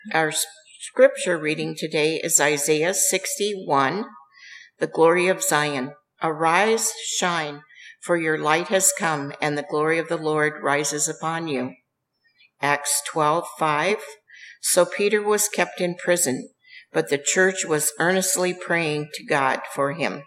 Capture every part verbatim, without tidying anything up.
Our scripture reading today is Isaiah sixty-one, the glory of Zion. Arise, shine, for your light has come, and the glory of the Lord rises upon you. Acts twelve five. So Peter was kept in prison, but the church was earnestly praying to God for him.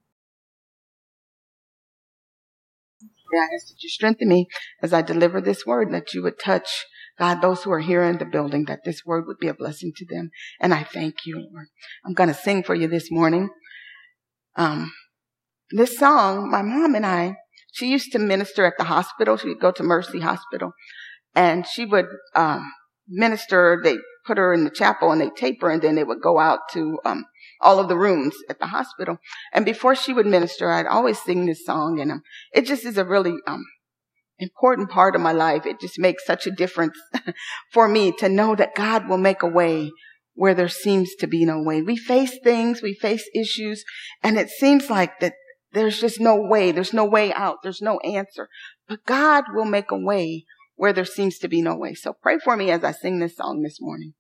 I ask that you strengthen me as I deliver this word, that you would touch, God, those who are here in the building, that this word would be a blessing to them. And I thank you, Lord. I'm going to sing for you this morning. Um, this song, my mom and I, she used to minister at the hospital. She would go to Mercy Hospital, and she would um, minister. They put her in the chapel, and they tape her, and then they would go out to um, all of the rooms at the hospital. And before she would minister, I'd always sing this song, and um, it just is a really um, important part of my life. It just makes such a difference for me to know that God will make a way where there seems to be no way. We face things, we face issues, and it seems like that there's just no way. There's no way out. There's no answer. But God will make a way where there seems to be no way. So pray for me as I sing this song this morning.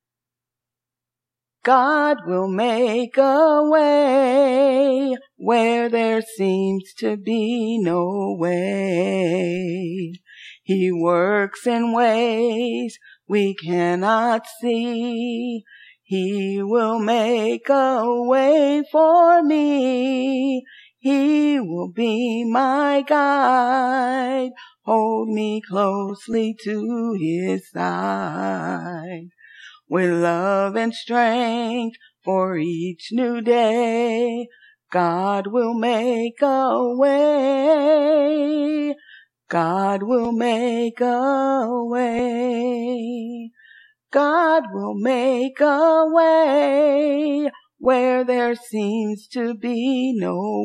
God will make a way where there seems to be no way. He works in ways we cannot see. He will make a way for me. He will be my guide. Hold me closely to his side. With love and strength for each new day, God will make a way. God will make a way. God will make a way where there seems to be no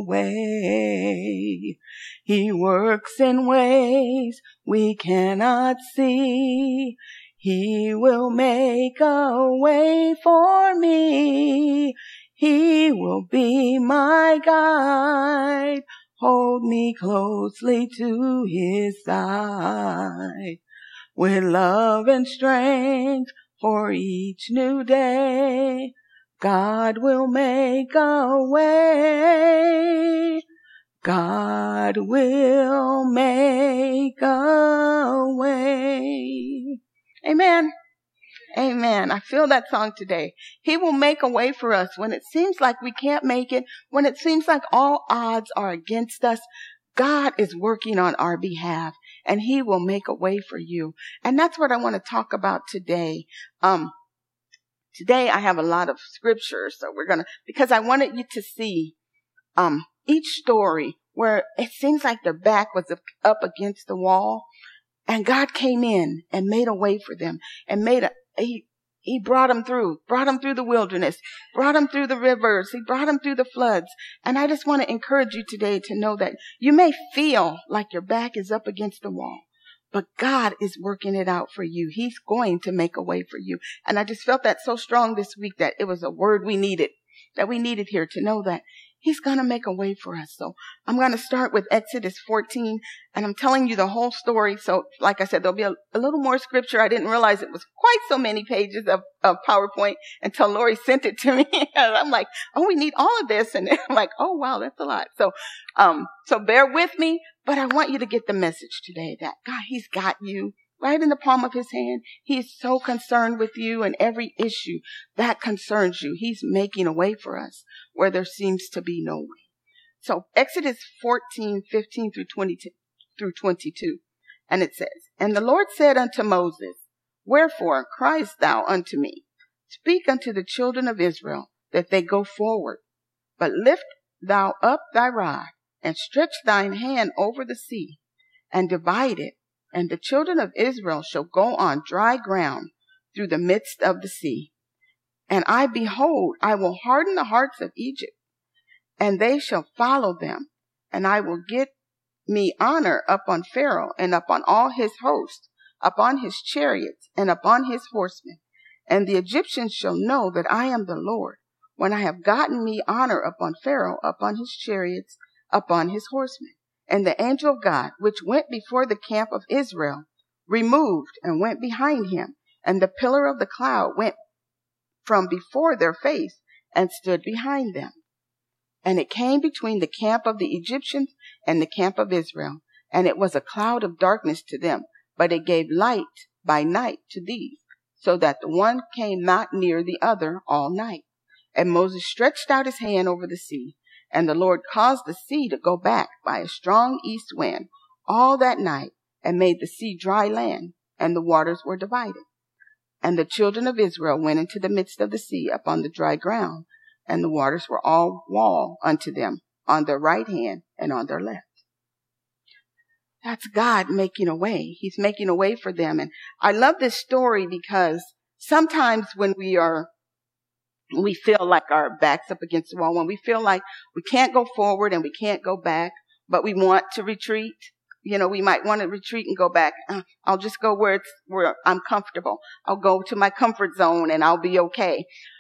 way. He works in ways we cannot see. He will make a way for me. He will be my guide. Hold me closely to his side. With love and strength for each new day, God will make a way. God will make a way. Amen. Amen. I feel that song today. He will make a way for us when it seems like we can't make it, when it seems like all odds are against us. God is working on our behalf, and he will make a way for you. And that's what I want to talk about today. Um, today I have a lot of scriptures, so we're going to, because I wanted you to see um, each story where it seems like their back was up against the wall. And God came in and made a way for them and made a, he, he brought them through, brought them through the wilderness, brought them through the rivers. He brought them through the floods. And I just want to encourage you today to know that you may feel like your back is up against the wall, but God is working it out for you. He's going to make a way for you. And I just felt that so strong this week that it was a word we needed, that we needed here to know that he's going to make a way for us. So I'm going to start with Exodus fourteen, and I'm telling you the whole story. So like I said, there'll be a, a little more scripture. I didn't realize it was quite so many pages of, of PowerPoint until Lori sent it to me. And I'm like, oh, we need all of this. And I'm like, oh, wow, that's a lot. So, um, so bear with me, but I want you to get the message today that God, he's got you right in the palm of his hand. He is so concerned with you and every issue that concerns you. He's making a way for us where there seems to be no way. So Exodus fourteen, fifteen through twenty through twenty-two. And it says, And the Lord said unto Moses, Wherefore criest thou unto me? Speak unto the children of Israel that they go forward. But lift thou up thy rod and stretch thine hand over the sea and divide it. And the children of Israel shall go on dry ground through the midst of the sea. And I, behold, I will harden the hearts of Egypt, and they shall follow them. And I will get me honor upon Pharaoh and upon all his host, upon his chariots and upon his horsemen. And the Egyptians shall know that I am the Lord, when I have gotten me honor upon Pharaoh, upon his chariots, upon his horsemen. And the angel of God, which went before the camp of Israel, removed and went behind him And the pillar of the cloud went from before their face and stood behind them. And it came between the camp of the Egyptians and the camp of Israel. And it was a cloud of darkness to them, but it gave light by night to these, so that the one came not near the other all night. And Moses stretched out his hand over the sea, and the Lord caused the sea to go back by a strong east wind all that night, and made the sea dry land, and the waters were divided. And the children of Israel went into the midst of the sea upon the dry ground, and the waters were all wall unto them on their right hand and on their left. That's God making a way. He's making a way for them. And I love this story because sometimes when we are, we feel like our back's up against the wall, when we feel like we can't go forward and we can't go back, but we want to retreat. You know, we might want to retreat and go back. Uh, I'll just go where it's, where I'm comfortable. I'll go to my comfort zone and I'll be okay.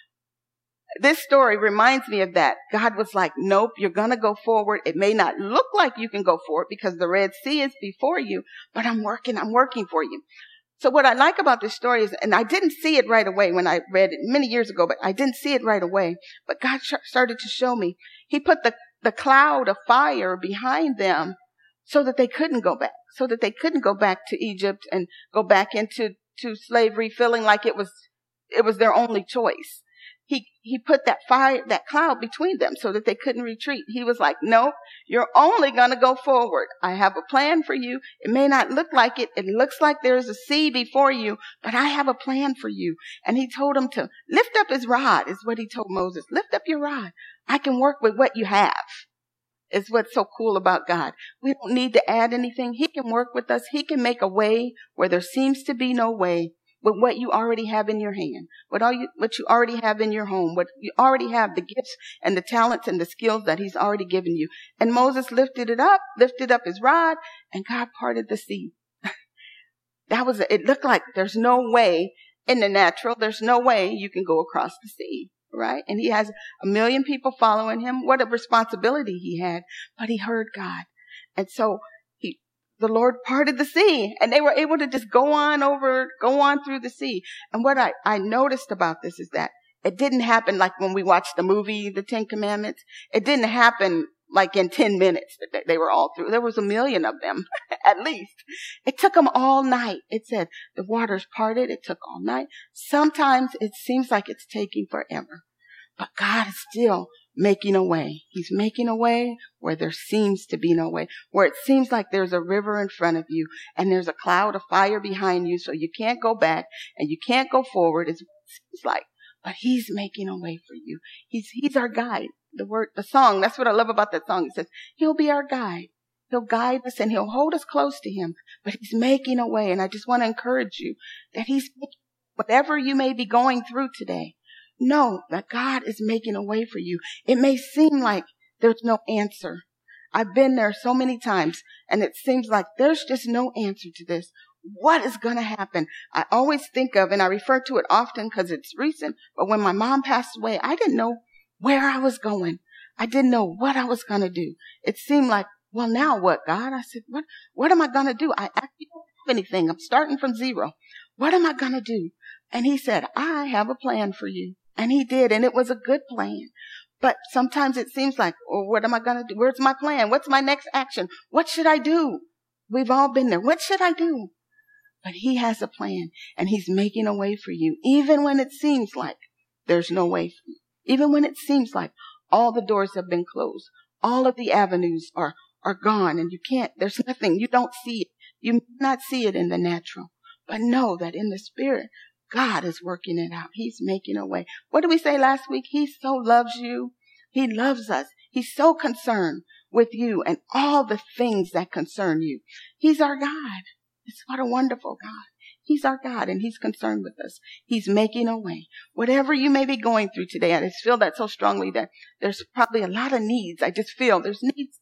This story reminds me of that. God was like, nope, you're going to go forward. It may not look like you can go forward because the Red Sea is before you, but I'm working, I'm working for you. So what I like about this story is, and I didn't see it right away when I read it many years ago, but I didn't see it right away. But God sh- started to show me. He put the, the cloud of fire behind them so that they couldn't go back, so that they couldn't go back to Egypt and go back into to slavery, feeling like it was it was their only choice. He he put that fire, that cloud between them so that they couldn't retreat. He was like, nope, you're only going to go forward. I have a plan for you. It may not look like it. It looks like there's a sea before you, but I have a plan for you. And he told him to lift up his rod, is what he told Moses. Lift up your rod. I can work with what you have. Is what's so cool about God. We don't need to add anything. He can work with us. He can make a way where there seems to be no way with what you already have in your hand, what all you, what you already have in your home, what you already have, the gifts and the talents and the skills that he's already given you. And Moses lifted it up, lifted up his rod, and God parted the sea. That was, it looked like there's no way in the natural. There's no way you can go across the sea. Right? And he has a million people following him. What a responsibility he had. But he heard God. And so he, the Lord parted the sea and they were able to just go on over, go on through the sea. And what I, I noticed about this is that it didn't happen like when we watched the movie, The Ten Commandments. It didn't happen like in ten minutes that they were all through. There was a million of them, at least. It took them all night. It said the waters parted. It took all night. Sometimes it seems like it's taking forever. But God is still making a way. He's making a way where there seems to be no way, where it seems like there's a river in front of you and there's a cloud of fire behind you, so you can't go back and you can't go forward. It's what it seems like. But he's making a way for you. He's he's our guide. The word, the song, that's what I love about that song. It says, he'll be our guide. He'll guide us and he'll hold us close to him. But he's making a way. And I just want to encourage you that he's making whatever you may be going through today. Know that God is making a way for you. It may seem like there's no answer. I've been there so many times and it seems like there's just no answer to this. What is going to happen? I always think of, and I refer to it often because it's recent, but when my mom passed away, I didn't know where I was going. I didn't know what I was going to do. It seemed like, well, now what, God? I said, what, what am I going to do? I actually don't have anything. I'm starting from zero. What am I going to do? And he said, I have a plan for you. And he did, and it was a good plan. But sometimes it seems like, oh, what am I going to do? Where's my plan? What's my next action? What should I do? We've all been there. What should I do? But he has a plan, and he's making a way for you, even when it seems like there's no way for you. Even when it seems like all the doors have been closed. All of the avenues are, are gone, and you can't, there's nothing. You don't see it. You may not see it in the natural. But know that in the spirit, God is working it out. He's making a way. What did we say last week? He so loves you. He loves us. He's so concerned with you and all the things that concern you. He's our God. It's what a wonderful God. He's our God and he's concerned with us. He's making a way. Whatever you may be going through today, I just feel that so strongly that there's probably a lot of needs. I just feel there's needs.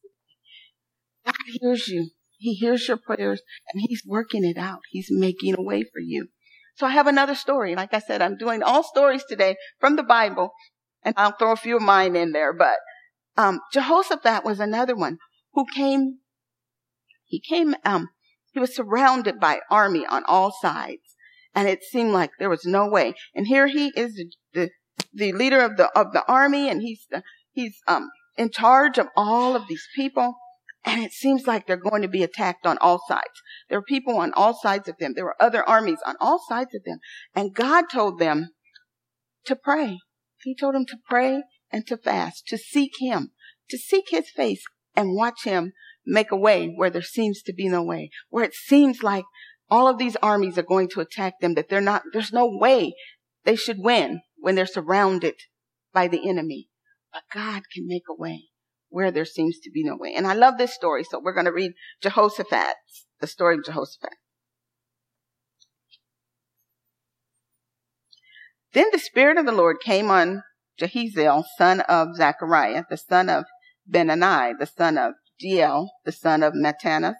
God hears you. He hears your prayers and he's working it out. He's making a way for you. So I have another story. Like I said, I'm doing all stories today from the Bible, and I'll throw a few of mine in there. But um, Jehoshaphat was another one who came. He came. Um, he was surrounded by army on all sides, And it seemed like there was no way. And here he is, the, the, the leader of the, of the army, and he's, the, he's, um, in charge of all of these people. And it seems like they're going to be attacked on all sides. There were people on all sides of them. There were other armies on all sides of them. And God told them to pray. He told them to pray and to fast, to seek him, to seek his face and watch him make a way where there seems to be no way, where it seems like all of these armies are going to attack them, that they're not, there's no way they should win when they're surrounded by the enemy. But God can make a way where there seems to be no way. And I love this story. So we're going to read Jehoshaphat, the story of Jehoshaphat. Then the Spirit of the Lord came on Jehaziel, son of Zechariah, the son of Benani, the son of Jeiel, the son of Mattanath,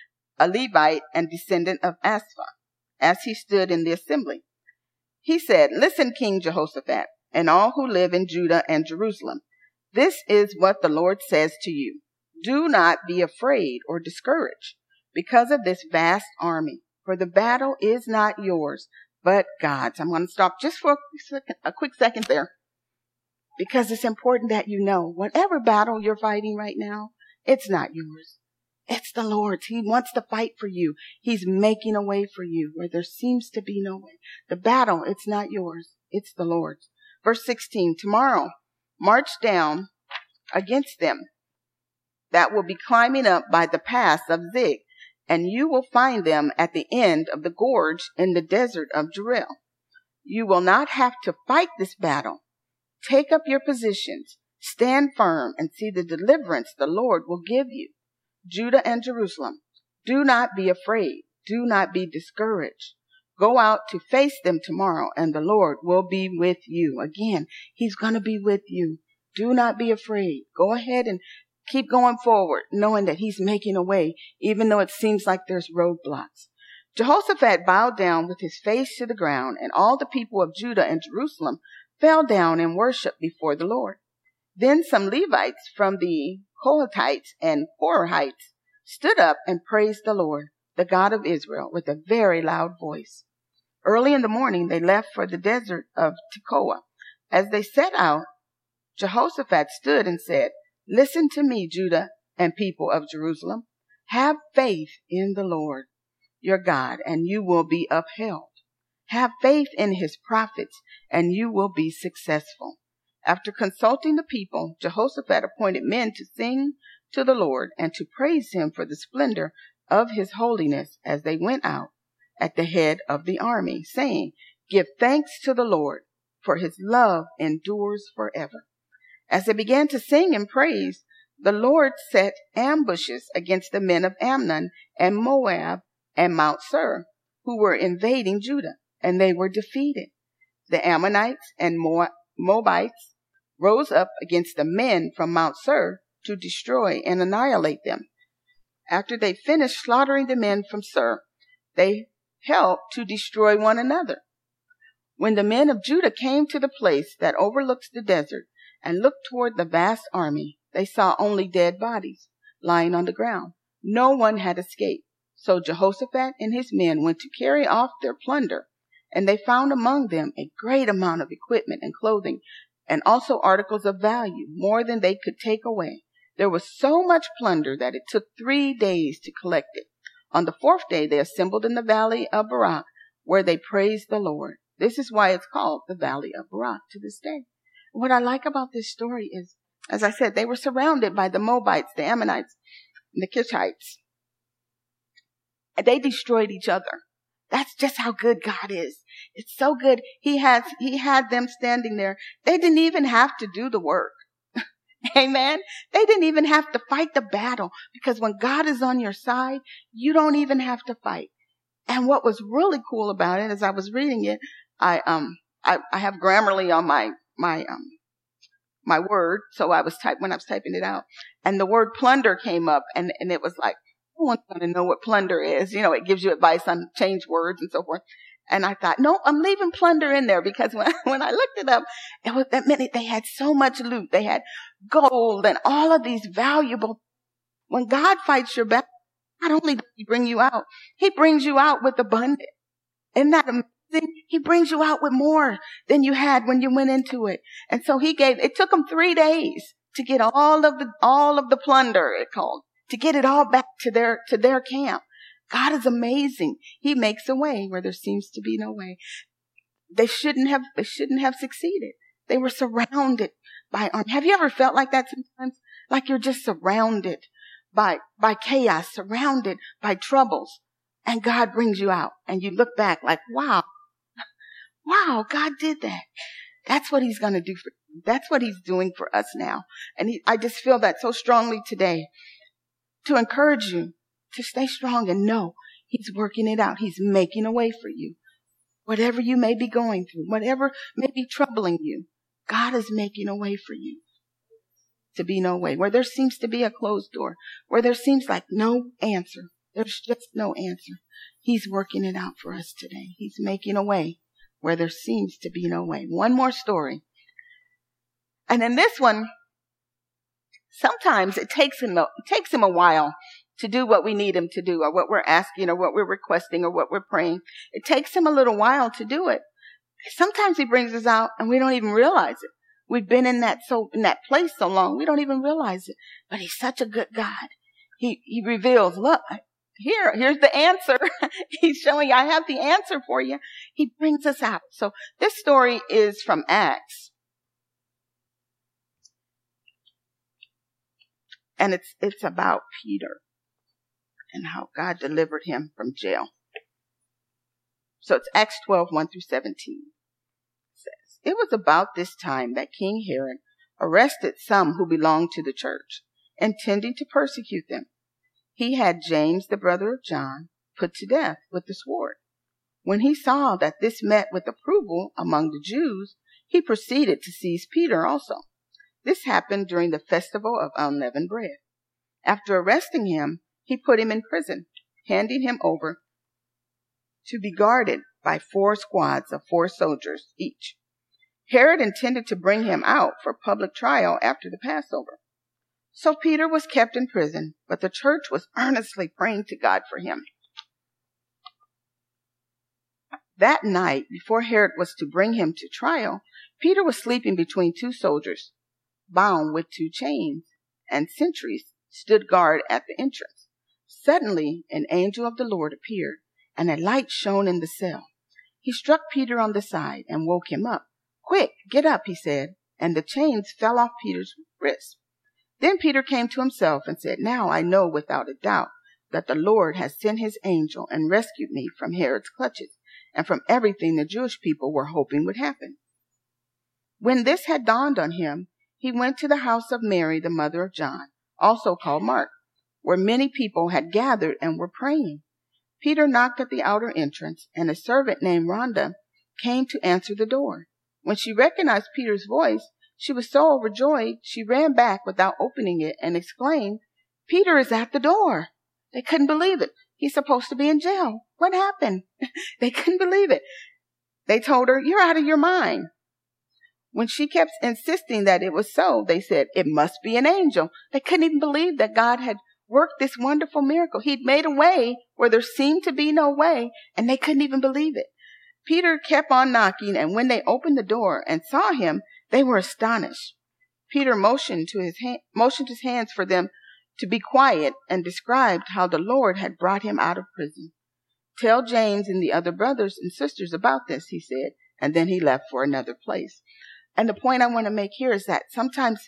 a Levite and descendant of Asaph, as he stood in the assembly. He said, "Listen, King Jehoshaphat, and all who live in Judah and Jerusalem. This is what the Lord says to you. Do not be afraid or discouraged because of this vast army, for the battle is not yours, but God's." I'm going to stop just for a, second, a quick second there, because it's important that you know, whatever battle you're fighting right now, it's not yours. It's the Lord's. He wants to fight for you. He's making a way for you where there seems to be no way. The battle, it's not yours. It's the Lord's. Verse sixteen, tomorrow, march down against them that will be climbing up by the pass of Zig, and you will find them at the end of the gorge in the desert of Jeruel. You will not have to fight this battle. Take up your positions, stand firm, and see the deliverance the Lord will give you. Judah and Jerusalem, do not be afraid. Do not be discouraged. Go out to face them tomorrow, and the Lord will be with you. Again, he's going to be with you. Do not be afraid. Go ahead and keep going forward, knowing that he's making a way, even though it seems like there's roadblocks. Jehoshaphat bowed down with his face to the ground, and all the people of Judah and Jerusalem fell down and worshiped before the Lord. Then some Levites from the Kohathites and Korahites stood up and praised the Lord, the God of Israel, with a very loud voice. Early in the morning, they left for the desert of Tekoa. As they set out, Jehoshaphat stood and said, "Listen to me, Judah and people of Jerusalem. Have faith in the Lord, your God, and you will be upheld. Have faith in his prophets, and you will be successful." After consulting the people, Jehoshaphat appointed men to sing to the Lord and to praise him for the splendor of his holiness as they went out at the head of the army, saying, "Give thanks to the Lord, for his love endures forever." As they began to sing and praise, the Lord set ambushes against the men of Ammon and Moab and Mount Seir, who were invading Judah, and they were defeated. The Ammonites and Moabites rose up against the men from Mount Seir to destroy and annihilate them. After they finished slaughtering the men from Seir, they helped to destroy one another. When the men of Judah came to the place that overlooks the desert and looked toward the vast army, they saw only dead bodies lying on the ground. No one had escaped. So Jehoshaphat and his men went to carry off their plunder, and they found among them a great amount of equipment and clothing, and also articles of value, more than they could take away. There was so much plunder that it took three days to collect it. On the fourth day, they assembled in the valley of Barak, where they praised the Lord. This is why it's called the Valley of Barak to this day. What I like about this story is, as I said, they were surrounded by the Moabites, the Ammonites, and the Kishites. And they destroyed each other. That's just how good God is. It's so good. He has, he had them standing there. They didn't even have to do the work. Amen. They didn't even have to fight the battle, because when God is on your side, you don't even have to fight. And what was really cool about it, as I was reading it, I, um, I, I have Grammarly on my, my, um, my word. So I was type, when I was typing it out, and the word plunder came up, and, and it was like, no one's going to know what plunder is. You know, it gives you advice on change words and so forth. And I thought, no, I'm leaving plunder in there, because when, when I looked it up, it was that minute they had so much loot. They had gold and all of these valuable. When God fights your battle, not only does he bring you out, he brings you out with abundance. Isn't that amazing? He brings you out with more than you had when you went into it. And so he gave, it took him three days to get all of the, all of the plunder, it called, to get it all back to their, to their camp. God is amazing. He makes a way where there seems to be no way. They shouldn't have, they shouldn't have succeeded. They were surrounded by army. Have you ever felt like that sometimes? Like you're just surrounded by, by chaos, surrounded by troubles, and God brings you out and you look back like, wow, wow, God did that. That's what he's going to do for you. That's what he's doing for us now. And he, I just feel that so strongly today to encourage you to stay strong and know he's working it out. He's making a way for you. Whatever you may be going through, whatever may be troubling you, God is making a way for you. To be no way. Where there seems to be a closed door, where there seems like no answer, there's just no answer. He's working it out for us today. He's making a way where there seems to be no way. One more story. And in this one, sometimes it takes him a, it takes him a while to do what we need him to do, or what we're asking, or what we're requesting, or what we're praying. It takes him a little while to do it. Sometimes he brings us out and we don't even realize it. We've been in that so in that place so long, we don't even realize it. But he's such a good God. He he reveals, look, here, here's the answer. He's showing you, I have the answer for you. He brings us out. So this story is from Acts. And it's it's about Peter and how God delivered him from jail. So it's Acts twelve, one through seventeen. It says, it was about this time that King Herod arrested some who belonged to the church, intending to persecute them. He had James, the brother of John, put to death with the sword. When he saw that this met with approval among the Jews, he proceeded to seize Peter also. This happened during the festival of unleavened bread. After arresting him, he put him in prison, handing him over to be guarded by four squads of four soldiers each. Herod intended to bring him out for public trial after the Passover. So Peter was kept in prison, but the church was earnestly praying to God for him. That night, before Herod was to bring him to trial, Peter was sleeping between two soldiers, bound with two chains, and sentries stood guard at the entrance. Suddenly, an angel of the Lord appeared, and a light shone in the cell. He struck Peter on the side and woke him up. Quick, get up, he said, and the chains fell off Peter's wrists. Then Peter came to himself and said, now I know without a doubt that the Lord has sent his angel and rescued me from Herod's clutches and from everything the Jewish people were hoping would happen. When this had dawned on him, he went to the house of Mary, the mother of John, also called Mark, where many people had gathered and were praying. Peter knocked at the outer entrance, and a servant named Rhonda came to answer the door. When she recognized Peter's voice, she was so overjoyed, she ran back without opening it and exclaimed, Peter is at the door. They couldn't believe it. He's supposed to be in jail. What happened? They couldn't believe it. They told her, you're out of your mind. When she kept insisting that it was so, they said, it must be an angel. They couldn't even believe that God had worked this wonderful miracle. He'd made a way where there seemed to be no way, and they couldn't even believe it. Peter kept on knocking, and when they opened the door and saw him, they were astonished. Peter motioned to his ha- motioned his hands for them to be quiet and described how the Lord had brought him out of prison. Tell James and the other brothers and sisters about this, he said, and then he left for another place. And the point I want to make here is that sometimes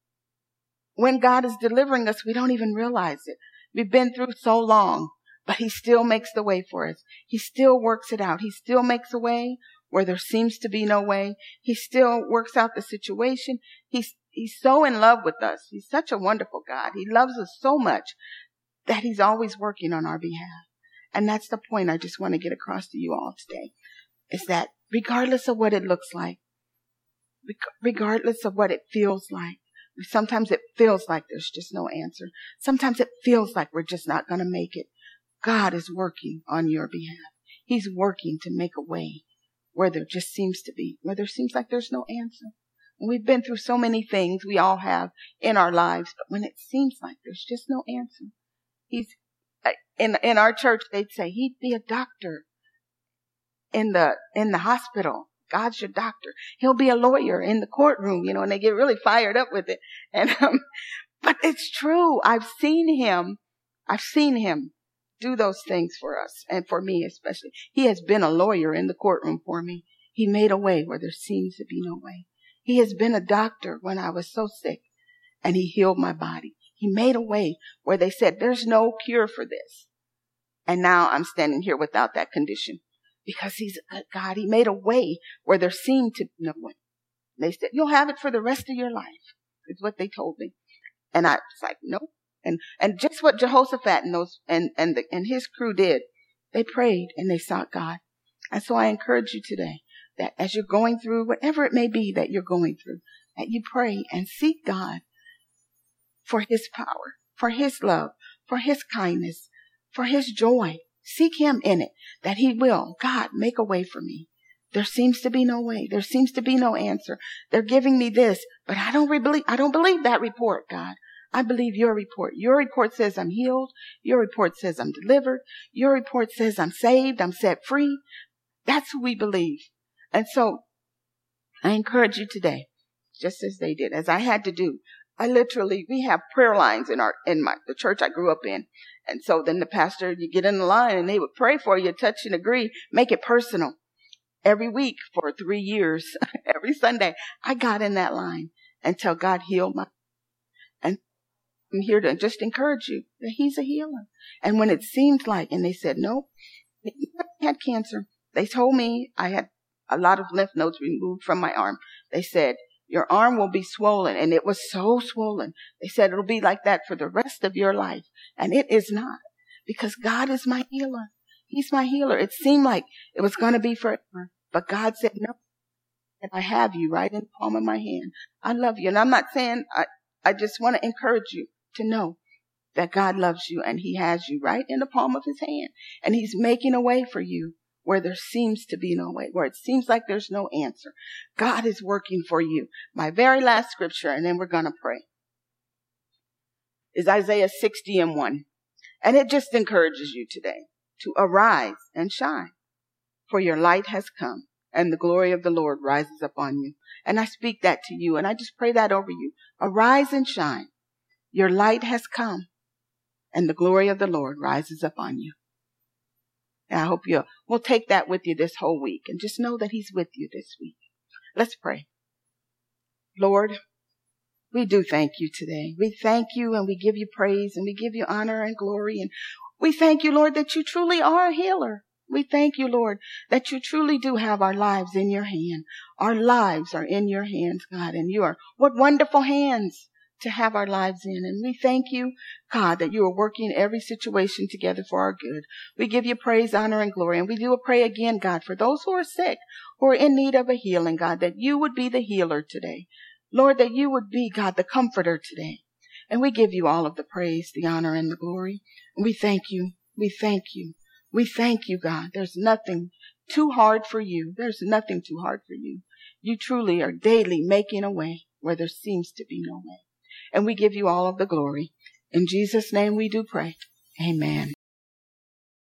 when God is delivering us, we don't even realize it. We've been through so long, but he still makes the way for us. He still works it out. He still makes a way where there seems to be no way. He still works out the situation. He's, he's so in love with us. He's such a wonderful God. He loves us so much that he's always working on our behalf. And that's the point I just want to get across to you all today, is that regardless of what it looks like, regardless of what it feels like, sometimes it feels like there's just no answer. Sometimes it feels like we're just not going to make it. God is working on your behalf. He's working to make a way where there just seems to be, where there seems like there's no answer. And we've been through so many things, we all have in our lives, but when it seems like there's just no answer, he's, in, in our church, they'd say he'd be a doctor in the, in the hospital. God's your doctor. He'll be a lawyer in the courtroom, you know, and they get really fired up with it. And, um, but it's true. I've seen him. I've seen him do those things for us, and for me especially. He has been a lawyer in the courtroom for me. He made a way where there seems to be no way. He has been a doctor when I was so sick, and he healed my body. He made a way where they said, there's no cure for this. And now I'm standing here without that condition because he's a good God. He made a way where there seemed to be no way. They said, you'll have it for the rest of your life, is what they told me. And I was like, no. And, and just what Jehoshaphat and those, and, and the, and his crew did, they prayed and they sought God. And so I encourage you today that as you're going through whatever it may be that you're going through, that you pray and seek God for his power, for his love, for his kindness, for his joy. Seek him in it, that he will, God, make a way for me. There seems to be no way. There seems to be no answer. They're giving me this, but I don't believe, I don't believe that report, God. I believe your report. Your report says I'm healed. Your report says I'm delivered. Your report says I'm saved. I'm set free. That's who we believe. And so I encourage you today, just as they did, as I had to do. I literally, we have prayer lines in our, in my, the church I grew up in. And so then the pastor, you get in the line and they would pray for you, touch and agree, make it personal. Every week for three years, every Sunday, I got in that line until God healed my, and I'm here to just encourage you that he's a healer. And when it seemed like, and they said, nope, I had cancer. They told me I had a lot of lymph nodes removed from my arm. They said, your arm will be swollen. And it was so swollen. They said, it'll be like that for the rest of your life. And it is not, because God is my healer. He's my healer. It seemed like it was going to be forever, but God said, no, and I have you right in the palm of my hand. I love you. And I'm not saying, I, I just want to encourage you to know that God loves you and he has you right in the palm of his hand. And he's making a way for you where there seems to be no way, where it seems like there's no answer. God is working for you. My very last scripture, and then we're going to pray, is Isaiah sixty and one. And it just encourages you today to arise and shine, for your light has come and the glory of the Lord rises upon you. And I speak that to you, and I just pray that over you. Arise and shine. Your light has come and the glory of the Lord rises upon you. And I hope you will take that with you this whole week and just know that he's with you this week. Let's pray. Lord, we do thank you today. We thank you and we give you praise and we give you honor and glory. And we thank you, Lord, that you truly are a healer. We thank you, Lord, that you truly do have our lives in your hand. Our lives are in your hands, God, and you are, what wonderful hands to have our lives in. And we thank you, God, that you are working every situation together for our good. We give you praise, honor, and glory. And we do pray again, God, for those who are sick, who are in need of a healing, God, that you would be the healer today. Lord, that you would be, God, the comforter today. And we give you all of the praise, the honor, and the glory. And we thank you. We thank you. We thank you, God. There's nothing too hard for you. There's nothing too hard for you. You truly are daily making a way where there seems to be no way. And we give you all of the glory. In Jesus' name we do pray. Amen.